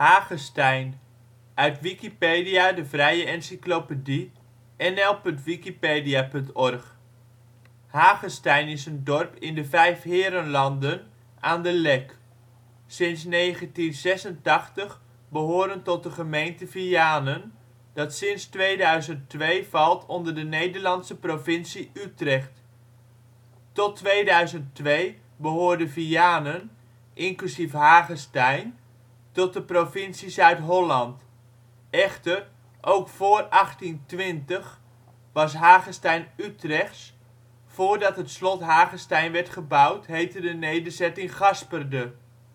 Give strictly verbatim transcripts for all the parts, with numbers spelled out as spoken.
Hagestein, uit Wikipedia, de vrije encyclopedie. N L punt wikipedia punt org. Hagestein is een dorp in de Vijfheerenlanden aan de Lek. Sinds negentien zesentachtig behorend tot de gemeente Vianen, dat sinds tweeduizend twee valt onder de Nederlandse provincie Utrecht. Tot tweeduizend twee behoorde Vianen, inclusief Hagestein, tot de provincie Zuid-Holland. Echter, ook voor achttientwintig was Hagestein Utrechts. Voordat het slot Hagestein werd gebouwd heette de nederzetting Gasperde.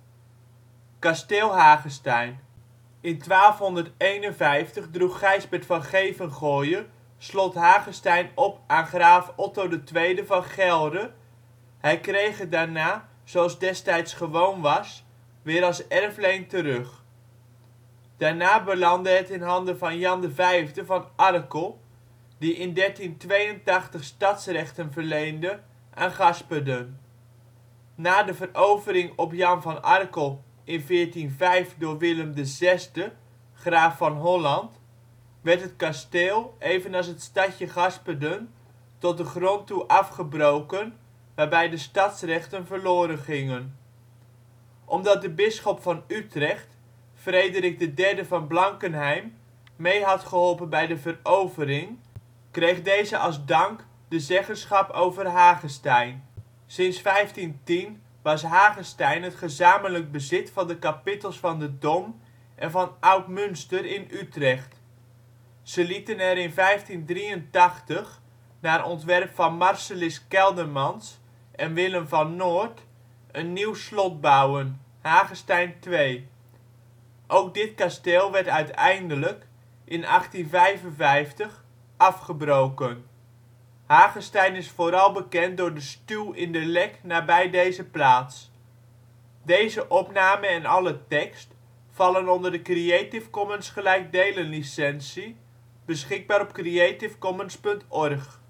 Kasteel Hagestein. In twaalfhonderdeenenvijftig droeg Gijsbert van Gevengooyen slot Hagestein op aan graaf Otto de tweede van Gelre. Hij kreeg het daarna, zoals destijds gewoon was, weer als erfleen terug. Daarna belandde het in handen van Jan V van Arkel, die in dertien tweeëntachtig stadsrechten verleende aan Gasperden. Na de verovering op Jan van Arkel in veertien vijf door Willem de zesde, graaf van Holland, werd het kasteel evenals het stadje Gasperden tot de grond toe afgebroken, waarbij de stadsrechten verloren gingen. Omdat de bisschop van Utrecht, Frederik de derde van Blankenheim, mee had geholpen bij de verovering, kreeg deze als dank de zeggenschap over Hagestein. Sinds vijftien was Hagestein het gezamenlijk bezit van de kapittels van de Dom en van Oud-Munster in Utrecht. Ze lieten er in vijftien drieëntachtig, naar ontwerp van Marselis Keldermans en Willem van Noort, een nieuw slot bouwen, Hagestein twee. Ook dit kasteel werd uiteindelijk, in achttien vijfenvijftig, afgebroken. Hagestein is vooral bekend door de stuw in de Lek nabij deze plaats. Deze opname en alle tekst vallen onder de Creative Commons gelijkdelen licentie, beschikbaar op creativecommons punt org